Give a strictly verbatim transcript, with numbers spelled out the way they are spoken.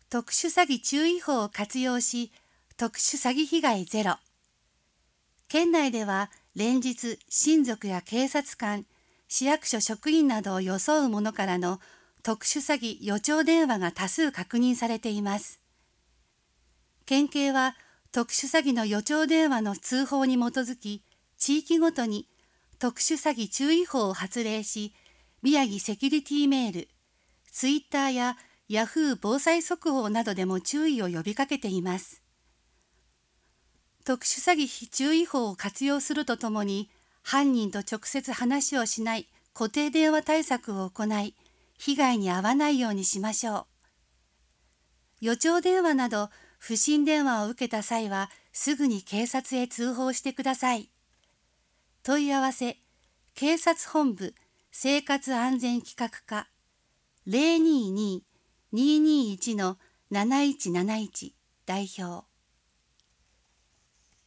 特殊詐欺注意報を活用し、特殊詐欺被害ゼロ。県内では連日、親族や警察官、市役所職員などを装う者からの特殊詐欺予兆電話が多数確認されています。県警は特殊詐欺の予兆電話の通報に基づき、地域ごとに特殊詐欺注意報を発令し、宮城セキュリティメール、ツイッターやヤフー防災速報などでも注意を呼びかけています。特殊詐欺注意報を活用するとともに、犯人と直接話をしない固定電話対策を行い、被害に遭わないようにしましょう。予兆電話など不審電話を受けた際は、すぐに警察へ通報してください。問い合わせ、警察本部生活安全企画課 ゼロにーにーにーにーいちのなないちなないち 代表。